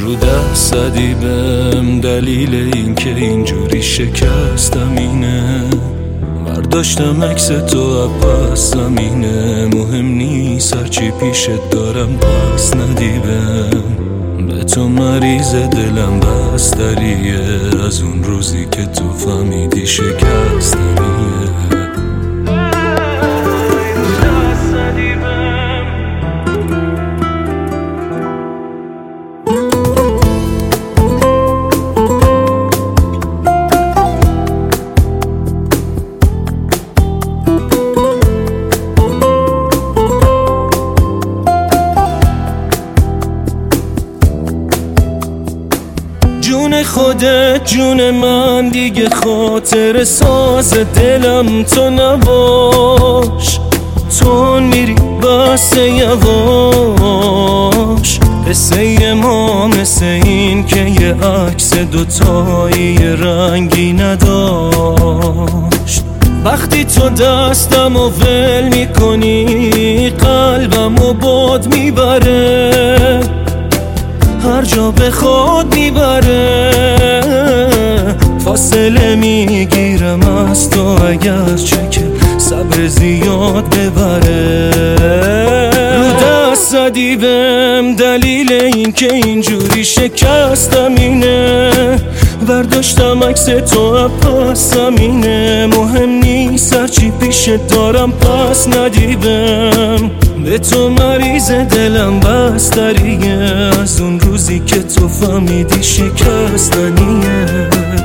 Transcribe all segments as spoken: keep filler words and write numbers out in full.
رو دست زدی بهم، دلیل این که اینجوری شکستم اینه. برداشتم عکس تو پس زمینه، مهم نیست هرچی پیشت دارم پس ندی بهم. به تو مریض دلم بستریه، از اون روزی که تو فهمیدی شکستمیه. جون خودت جون من، دیگه خاطر ساز دلم تو نباش. تو میری بس یواش، قصه ما مثل این که یه عکس دوتایی رنگی نداشت. وقتی تو دستم و ول میکنی، قلبم و باد میبره، هر جا به خود میبره. فاصله میگیرم از تو اگر چه که صبر زیاد ببره. رو دست زدی بهم، دلیل این که اینجوری شکستم اینه. برداشتم عکس تو پس زمینه، مهم نیست هرچی پیشت دارم پس ندی بهم. به تو مریض دلم بستریه، از اون روزی که تو فهمیدی شکستنیه.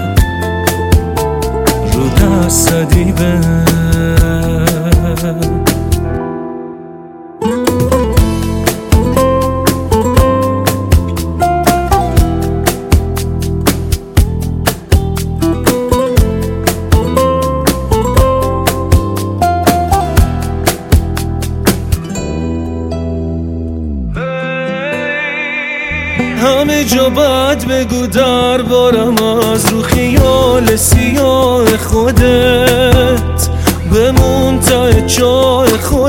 رو دست زدی بهم. همه جا بد بگو دربارم، از رو خیال سیاه خودت بمون ته چاه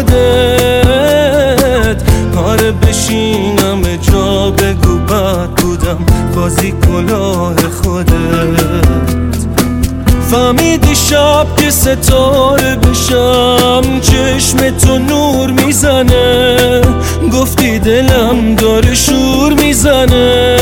خودت. آره بشینم جا بگو بد بودم، بازی کلاه خودت. فهمیدی شب که ستاره بشم، چشم تو نور میزنه. گفتی دلم داره شور میزنه،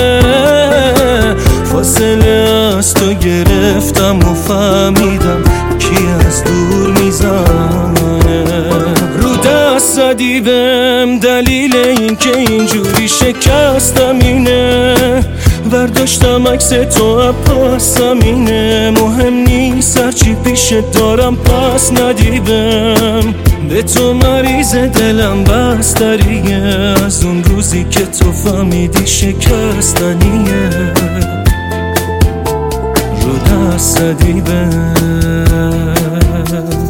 فاصله از تو گرفتم و فهمیدم کی از دور میزنه. رو دست زدی بهم، دلیل این که اینجوری شکستم اینه. برداشتم عکس تو پس زمینه، مهم نیست هرچی پیشت دارم پس ندی بهم. به تو مریض دلم بستریه، از اون روزی که تو فهمیدی شکستنیه. رو دست زدی بهم.